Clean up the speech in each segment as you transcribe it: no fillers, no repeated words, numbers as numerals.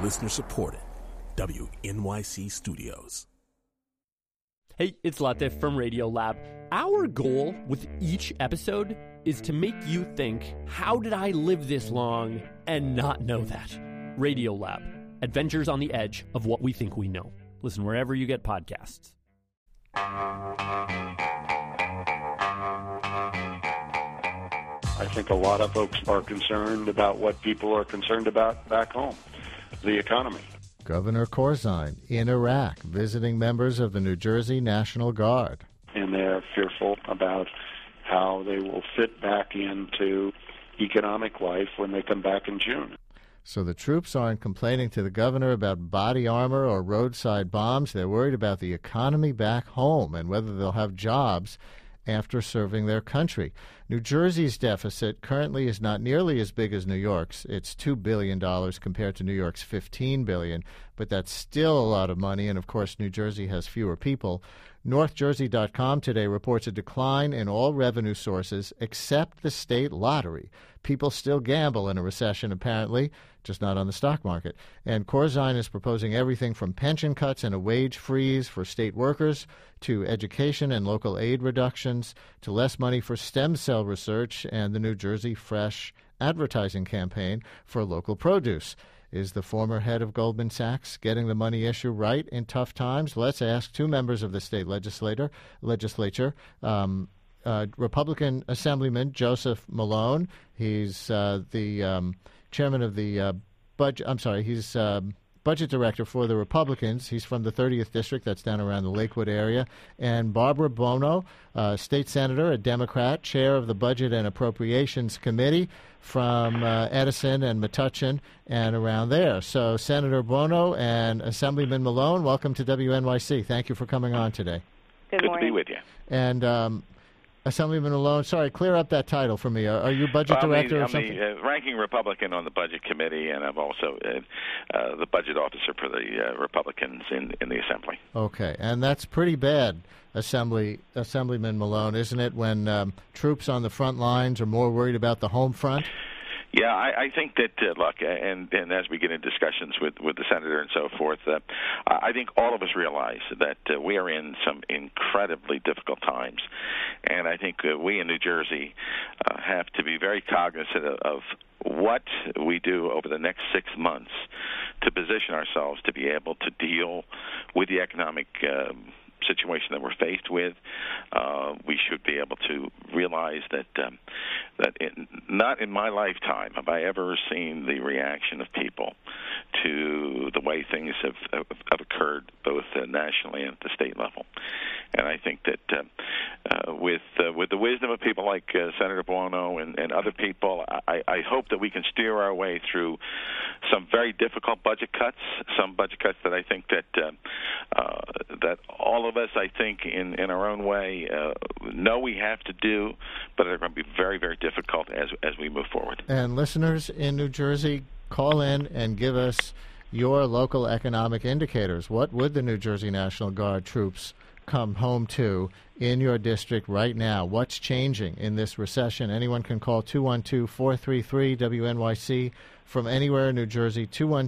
Listener supported. WNYC Studios. Hey, it's Latif from Radiolab. Our goal with each episode is to make you think, how did I live this long and not know that? Radiolab, adventures on the edge of what we think we know. Listen wherever you get podcasts. I think a lot of folks are concerned about what people are concerned about back home, the economy. Governor Corzine in Iraq visiting members of the New Jersey National Guard. And they're fearful about how they will fit back into economic life when they come back in June. So the troops aren't complaining to the governor about body armor or roadside bombs. They're worried about the economy back home and whether they'll have jobs after serving their country. New Jersey's deficit currently is not nearly as big as New York's. It's $2 billion compared to New York's $15 billion, but that's still a lot of money, and of course New Jersey has fewer people. NorthJersey.com today reports a decline in all revenue sources except the state lottery. People still gamble in a recession, apparently, just not on the stock market. And Corzine is proposing everything from pension cuts and a wage freeze for state workers to education and local aid reductions to less money for stem cell research and the New Jersey Fresh advertising campaign for local produce. Is the former head of Goldman Sachs getting the money issue right in tough times? Let's ask two members of the state legislature. Republican Assemblyman Joseph Malone. He's the chairman of the he's budget director for the Republicans. He's from the 30th District. That's down around the Lakewood area. And Barbara Bono, state senator, a Democrat, chair of the Budget and Appropriations Committee from Edison and Metuchen and around there. So Senator Bono and Assemblyman Malone, welcome to WNYC. Thank you for coming on today. Good morning. Good to be with you. And Assemblyman Malone, sorry, clear up that title for me. Are you budget director or something? I'm the ranking Republican on the Budget Committee, and I'm also the budget officer for the Republicans in the Assembly. Okay, and that's pretty bad, Assemblyman Malone, isn't it, when troops on the front lines are more worried about the home front? Yeah, I think that, look, and as we get into discussions with the senator and so forth, I think all of us realize that we are in some incredibly difficult times. And I think we in New Jersey have to be very cognizant of what we do over the next 6 months to position ourselves to be able to deal with the economic situation that we're faced with. We should be able to realize that not in my lifetime have I ever seen the reaction of people to the way things have occurred both nationally and at the state level. And I think that with the wisdom of people like Senator Bono and other people, I hope that we can steer our way through some very difficult budget cuts, some budget cuts that I think that all of us, I think, in our own way, know we have to do, but are going to be very, very difficult as we move forward. And listeners in New Jersey, call in and give us your local economic indicators. What would the New Jersey National Guard troops come home to in your district right now? What's changing in this recession? Anyone can call 212-433-WNYC from anywhere in New Jersey,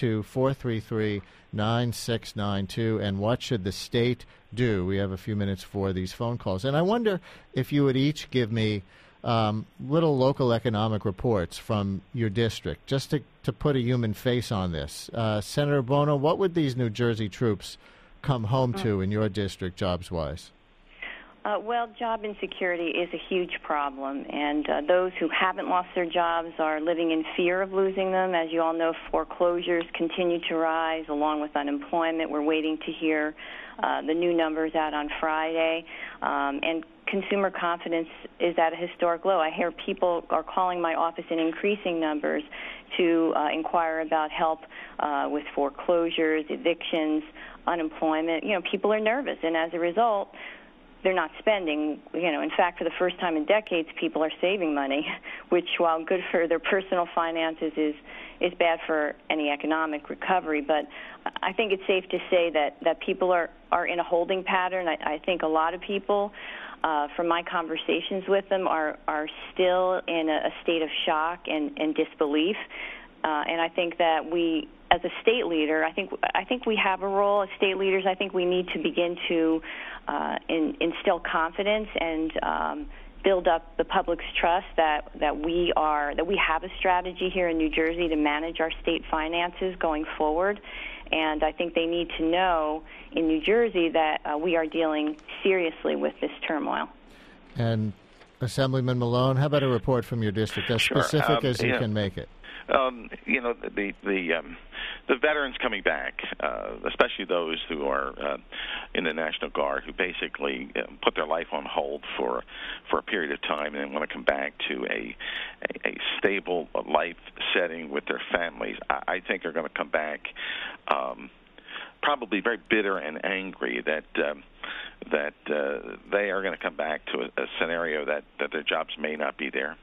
212-433-9692. And what should the state do? We have a few minutes for these phone calls. And I wonder if you would each give me little local economic reports from your district, just to put a human face on this. Senator Bono, what would these New Jersey troops come home to in your district, jobs-wise? Well, job insecurity is a huge problem, and those who haven't lost their jobs are living in fear of losing them. As you all know, foreclosures continue to rise along with unemployment. We're waiting to hear the new numbers out on Friday, and consumer confidence is at a historic low. I hear people are calling my office in increasing numbers to inquire about help with foreclosures, evictions, unemployment. You know, people are nervous, and as a result, they're not spending. You know, in fact, for the first time in decades, people are saving money, which, while good for their personal finances, is bad for any economic recovery. But I think it's safe to say that people are in a holding pattern. I think a lot of people, from my conversations with them, are still in a state of shock and disbelief. And I think that we, as a state leader, I think we have a role as state leaders. I think we need to begin to instill confidence and build up the public's trust that we have a strategy here in New Jersey to manage our state finances going forward. And I think they need to know in New Jersey that we are dealing seriously with this turmoil. And Assemblyman Malone, how about a report from your district, as specific as you can make it? The veterans coming back, especially those who are in the National Guard, who basically put their life on hold for a period of time and want to come back to a stable life setting with their families, I think are going to come back probably very bitter and angry that they are going to come back to a scenario that their jobs may not be there,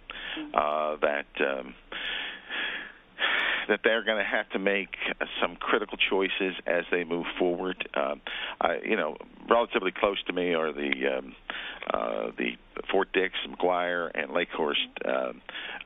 that they're going to have to make some critical choices as they move forward. Relatively close to me are the Fort Dix, McGuire, and Lakehurst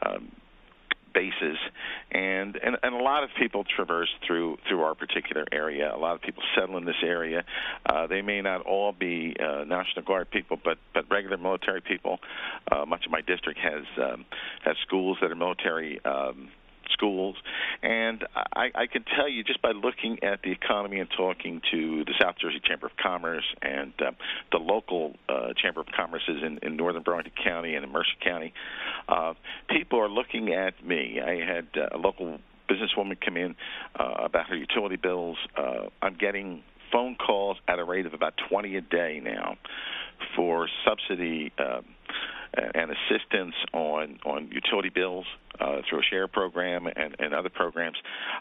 bases, and a lot of people traverse through our particular area. A lot of people settle in this area. They may not all be National Guard people, but regular military people. Much of my district has schools that are military schools, and I can tell you just by looking at the economy and talking to the South Jersey Chamber of Commerce and the local Chamber of Commerces in northern Burlington County and in Mercer County, people are looking at me. I had a local businesswoman come in about her utility bills. I'm getting phone calls at a rate of about 20 a day now for subsidy and assistance on utility bills through a share program and other programs.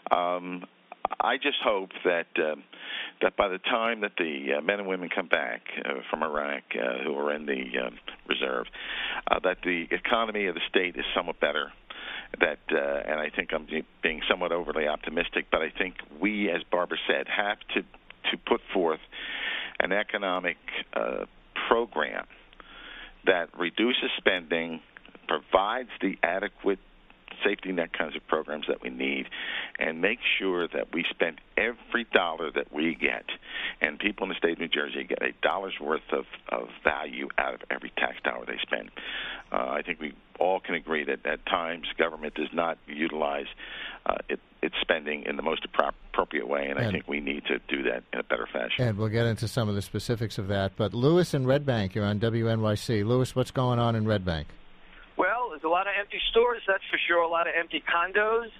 I just hope that by the time that the men and women come back from Iraq who are in the reserve, that the economy of the state is somewhat better. And I think I'm being somewhat overly optimistic, but I think we, as Barbara said, have to put forth an economic program that reduces spending, provides the adequate safety net kinds of programs that we need, and make sure that we spend every dollar that we get, and people in the state of New Jersey get a dollar's worth of value out of every tax dollar they spend. I think we all can agree that at times government does not utilize its spending in the most appropriate way, and I think we need to do that in a better fashion. And we'll get into some of the specifics of that. But Lewis in Red Bank, you're on WNYC. Lewis, what's going on in Red Bank? Well, there's a lot of empty stores, that's for sure, a lot of empty condos,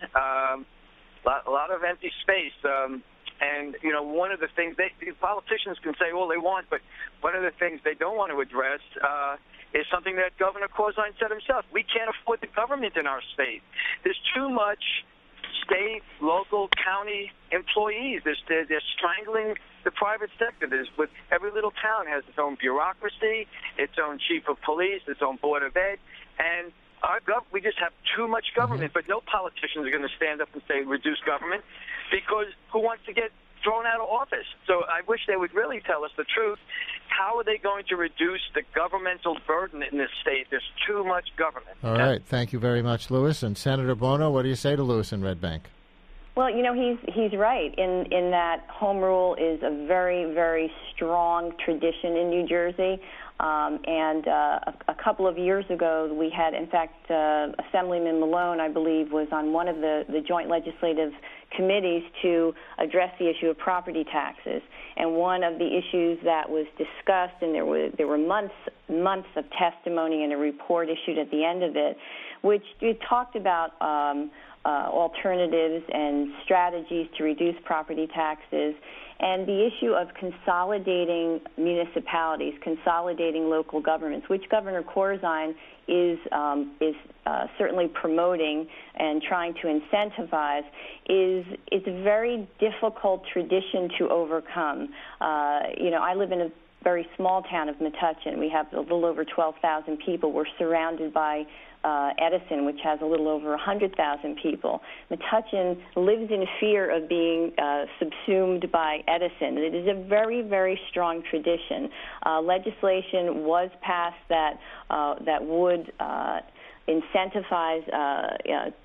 a lot of empty space. And, one of the things the politicians can say all they want, but one of the things they don't want to address is something that Governor Corzine said himself. We can't afford the government in our state. There's too much state, local, county employees. They're strangling the private sector. With every little town has its own bureaucracy, its own chief of police, its own board of ed, and we just have too much government. But no politicians are going to stand up and say reduce government, because who wants to get thrown out of office? So I wish they would really tell us the truth. How are they going to reduce the governmental burden in this state? There's too much government. All right. Thank you very much, Lewis. And Senator Bono, what do you say to Lewis in Red Bank? Well, he's right in that home rule is a very, very strong tradition in New Jersey. And a couple of years ago, we had, in fact, Assemblyman Malone, I believe, was on one of the joint legislative committees to address the issue of property taxes. And one of the issues that was discussed, and there were months of testimony and a report issued at the end of it, which it talked about alternatives and strategies to reduce property taxes, and the issue of consolidating municipalities, consolidating local governments, which Governor Corzine is certainly promoting and trying to incentivize, it's a very difficult tradition to overcome. I live in a very small town of Metuchen. We have a little over 12,000 people. We're surrounded by Edison, which has a little over 100,000 people. Metuchen lives in fear of being subsumed by Edison. It is a very, very strong tradition. Legislation was passed that would incentivize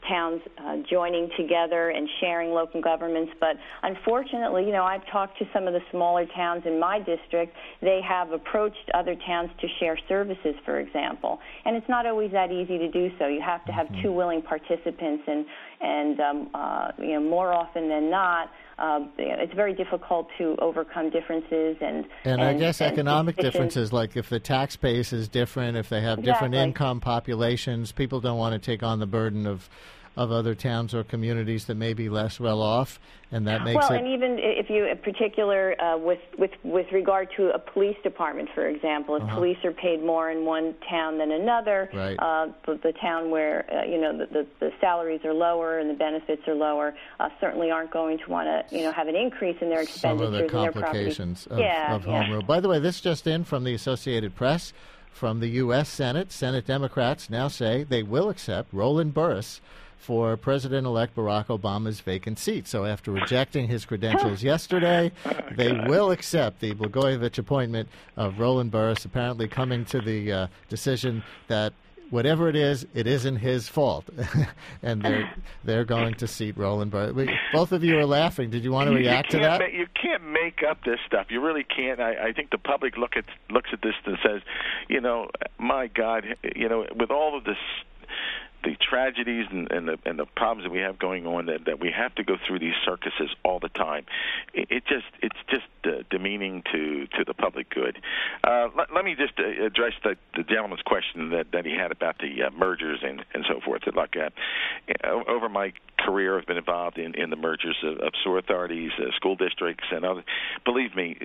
towns joining together and sharing local governments. But unfortunately, I've talked to some of the smaller towns in my district. They have approached other towns to share services, for example. And it's not always that easy to do so. You have to have two willing participants, and more often than not, it's very difficult to overcome differences and I guess economic differences, like if the tax base is different, if they have different income populations, people don't want to take on the burden of other towns or communities that may be less well off, and that makes and even if you, in particular, with regard to a police department, for example, if police are paid more in one town than another, right. The town where the salaries are lower and the benefits are lower certainly aren't going to want to have an increase in their expenditures. Some of the complications of home rule. By the way, this just in from the Associated Press. From the U.S. Senate Democrats now say they will accept Roland Burris for President-elect Barack Obama's vacant seat. So after rejecting his credentials yesterday, they will accept the Blagojevich appointment of Roland Burris, apparently coming to the decision that whatever it isn't his fault. And they're going to seat Roland Burris. Both of you are laughing. Did you want to react to that? You can't make up this stuff. You really can't. I think the public looks at this and says, my God, with all of this, the tragedies and the problems that we have going on, that we have to go through these circuses all the time. It's just demeaning to the public good. Let me just address the gentleman's question that he had about the mergers and so forth. Over my career, I've been involved in the mergers of sewer authorities, school districts, and other. Believe me,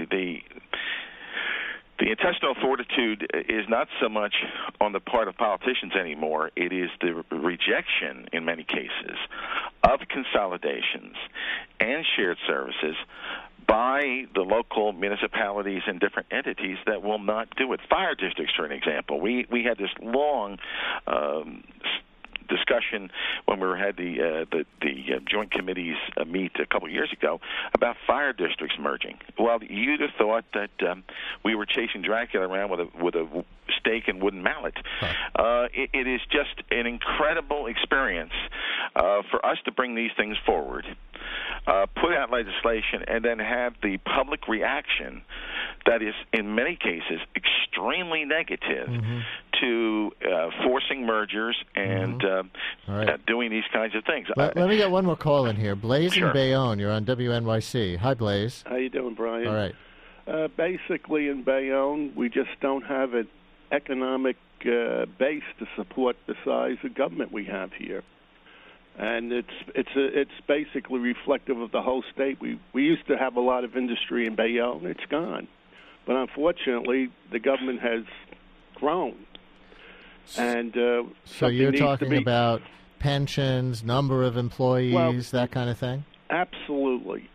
the intestinal fortitude is not so much on the part of politicians anymore. It is the rejection, in many cases, of consolidations and shared services by the local municipalities and different entities that will not do it. Fire districts, for an example. We had this long discussion when we had the joint committees meet a couple of years ago about fire districts merging. Well, you'd have thought that we were chasing Dracula around with a stake and wooden mallet. It is just an incredible experience for us to bring these things forward, put out legislation, and then have the public reaction that is, in many cases, extremely negative to forcing mergers and doing these kinds of things. Let me get one more call in here. Blaze in Bayonne, you're on WNYC. Hi, Blaze. How you doing, Brian? All right. Basically, in Bayonne, we just don't have an economic base to support the size of government we have here. And it's basically reflective of the whole state. We used to have a lot of industry in Bayonne. It's gone. But unfortunately, the government has grown. And so you're talking about pensions, number of employees, that kind of thing? Absolutely.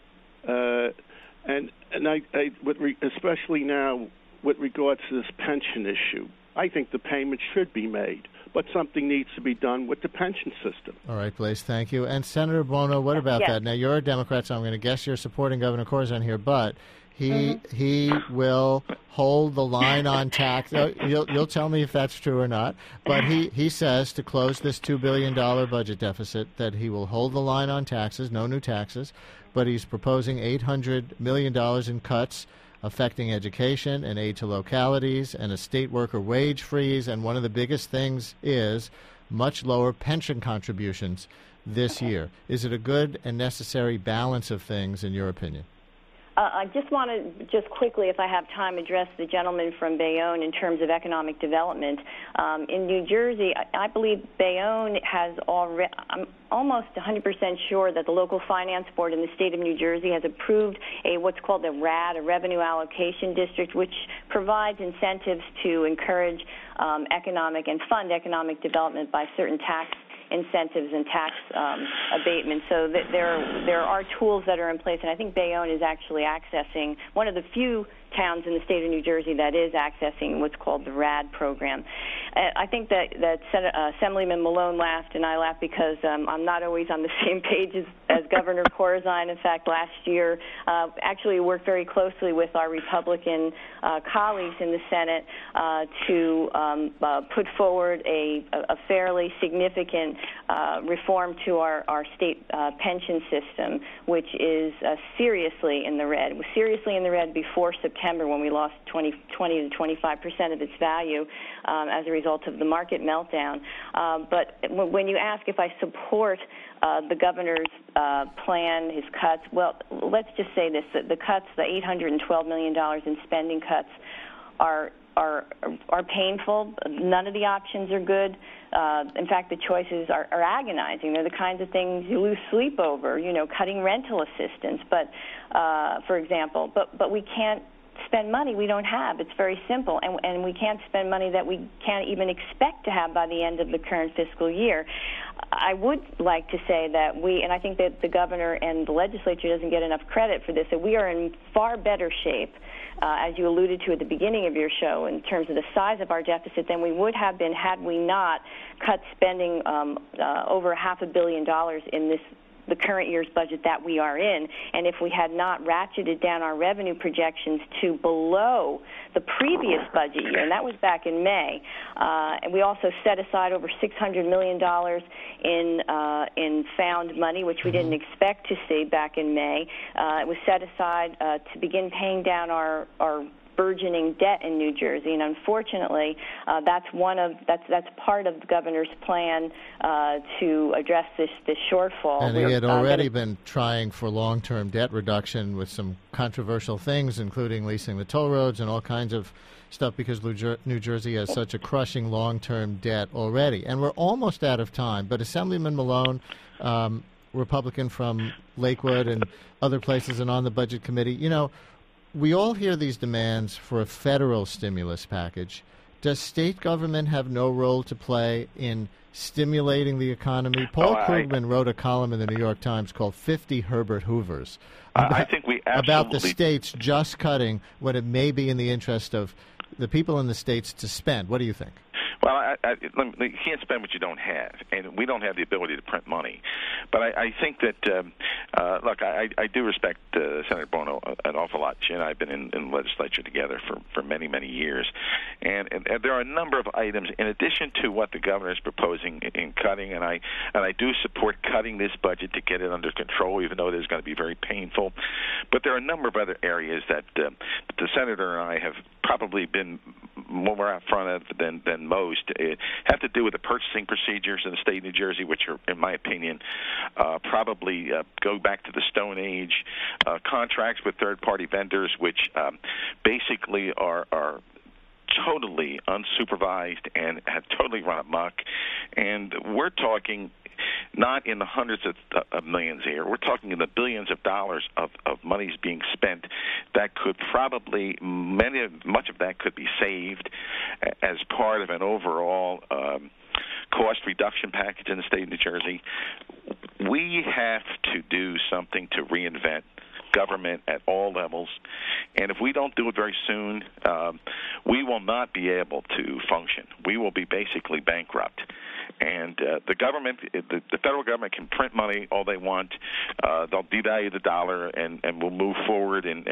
And especially now with regards to this pension issue, I think the payment should be made, but something needs to be done with the pension system. All right, Blaze, thank you. And Senator Buono, what about that? Now, you're a Democrat, so I'm going to guess you're supporting Governor Corzine here, but he will hold the line on tax. You'll tell me if that's true or not, but he says to close this $2 billion budget deficit that he will hold the line on taxes, no new taxes, but he's proposing $800 million in cuts affecting education and aid to localities and a state worker wage freeze, and one of the biggest things is much lower pension contributions this year. Is it a good and necessary balance of things, in your opinion? I just want to quickly, if I have time, address the gentleman from Bayonne in terms of economic development. In New Jersey, I believe Bayonne has already, I'm almost 100% sure that the local finance board in the state of New Jersey has approved what's called a RAD, a revenue allocation district, which provides incentives to encourage economic and fund economic development by certain tax incentives and tax abatement. So that there are tools that are in place, and I think Bayonne is actually accessing one of the few towns in the state of New Jersey that is accessing what's called the RAD program. I think that Assemblyman Malone laughed, and I laughed because I'm not always on the same page as Governor Corzine. In fact, last year, actually worked very closely with our Republican colleagues in the Senate to put forward a fairly significant reform to our state pension system, which is seriously in the red. It was seriously in the red before September when we lost 20 to 25% of its value as a result of the market meltdown. But when you ask if I support the governor's plan, his cuts, well, let's just say this: that the cuts, the $812 million in spending cuts, are painful. None of the options are good. In fact, the choices are agonizing. They're the kinds of things you lose sleep over. Cutting rental assistance, for example. But we can't spend money we don't have. It's very simple, and we can't spend money that we can't even expect to have by the end of the current fiscal year. I would like to say that and I think that the governor and the legislature doesn't get enough credit for this, that we are in far better shape, as you alluded to at the beginning of your show, in terms of the size of our deficit than we would have been had we not cut spending over $500 million in the current year's budget that we are in, and if we had not ratcheted down our revenue projections to below the previous budget year, and that was back in May, and we also set aside over $600 million in found money, which we didn't expect to see back in May. It was set aside to begin paying down our burgeoning debt in New Jersey, and unfortunately, that's part of the governor's plan to address this shortfall. And he had already been trying for long-term debt reduction with some controversial things, including leasing the toll roads and all kinds of stuff, because New Jersey has such a crushing long-term debt already. And we're almost out of time, but Assemblyman Malone, Republican from Lakewood and other places and on the Budget Committee, we all hear these demands for a federal stimulus package. Does state government have no role to play in stimulating the economy? Paul Krugman wrote a column in the New York Times called 50 Herbert Hoovers I think we about the states just cutting when it may be in the interest of the people in the states to spend. What do you think? Well, you can't spend what you don't have, and we don't have the ability to print money. But I think that, look, I do respect Senator Bono an awful lot. She and I have been in the legislature together for many, many years. And there are a number of items, in addition to what the governor is proposing in cutting, and I do support cutting this budget to get it under control, even though it is going to be very painful. But there are a number of other areas that the senator and I have probably been more out front of than most. Have to do with the purchasing procedures in the state of New Jersey, which are, in my opinion, probably go back to the Stone Age. Contracts with third-party vendors, which basically are totally unsupervised and have totally run amok. And we're talking not in the hundreds of millions here. We're talking in the billions of dollars of monies being spent that could probably, much of that could be saved as part of an overall cost reduction package in the state of New Jersey. We have to do something to reinvent government at all levels, and if we don't do it very soon, we will not be able to function. We will be basically bankrupt. And the government, the federal government, can print money all they want. They'll devalue the dollar, and we'll move forward, and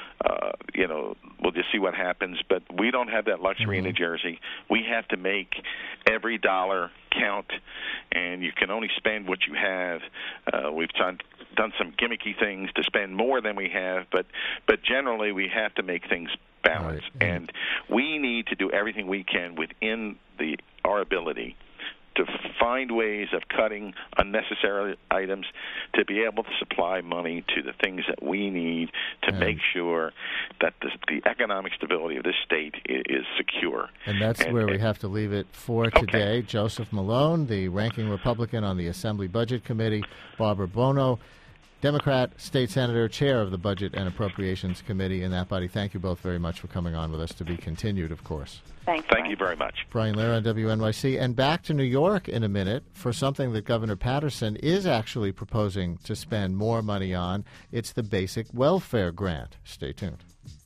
we'll just see what happens. But we don't have that luxury in New Jersey. We have to make every dollar count, and you can only spend what you have. We've done some gimmicky things to spend more than we have, but generally we have to make things balanced. Right. And we need to do everything we can within our ability to find ways of cutting unnecessary items to be able to supply money to the things that we need to make sure that the economic stability of this state is secure. And that's where we have to leave it for today. Joseph Malone, the ranking Republican on the Assembly Budget Committee, Barbara Bono, Democrat, State Senator, Chair of the Budget and Appropriations Committee in that body. Thank you both very much for coming on with us, to be continued, of course. Thanks. Thank you very much. Brian Lehrer on WNYC. And back to New York in a minute for something that Governor Patterson is actually proposing to spend more money on. It's the Basic Welfare Grant. Stay tuned.